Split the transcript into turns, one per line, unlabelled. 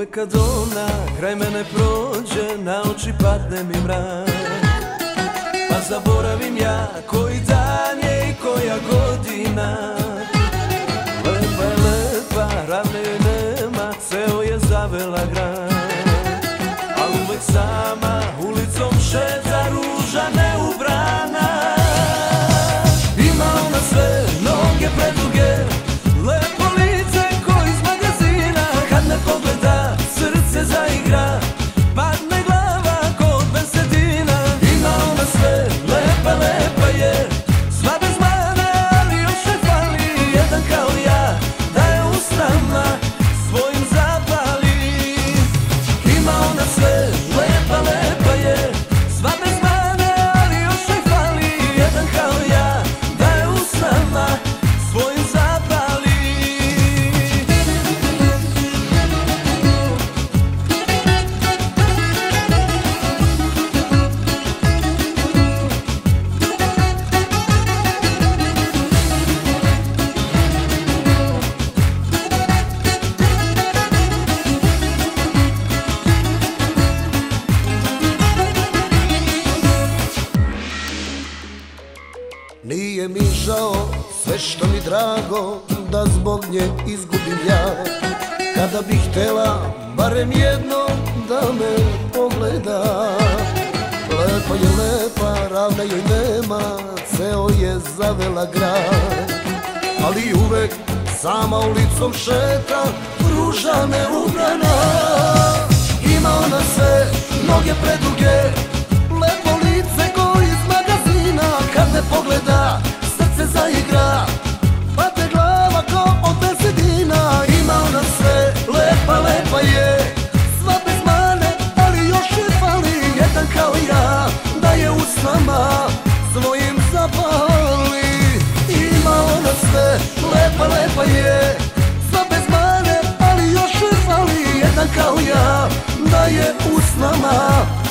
Uvek kad ona kraj mene prođe, na oči padne mi mrak. Pa zaboravim ja koji dan je i koja godina. Lepa je lepa, ravne joj nema, ceo je zavela grad. A uvek sama ulicom šeta, ruža neubrana. Ima ona sve noge preduge, lepo lice ko iz magazina. Kad me pogleda, srce zaigra, padne glava ko od bensedina. Ima ona sve, lepa, lepa je, sva bez mane, ali još ne fali jedan kao ja, da je usnama svojim zapali. Ima ona sve, lepa, lepa je, sva bez mane, ali još ne fali jedan kao ja, da je usnama svojim zapali.
Nije mi žao sve što mi drago, da zbog nje izgubim ja. Kada bih htela barem jednom da me pogleda. Lepa je lepa, ravna joj nema, ceo je zavela grad. Ali uvek sama ulicom šeta, ruža neubrana. Ima ona sve, noge preduge, lepo lice ko iz magazina. Kad me pogleda, srce zaigra, padne glava ko od bensedina. Ima ona sve, lepa, lepa je, sva bez mane, ali još je fali jedan kao ja, da je usnama svojim zapali. Ima ona sve, lepa, lepa je, sva bez mane, ali još je fali jedan kao ja, da je usnama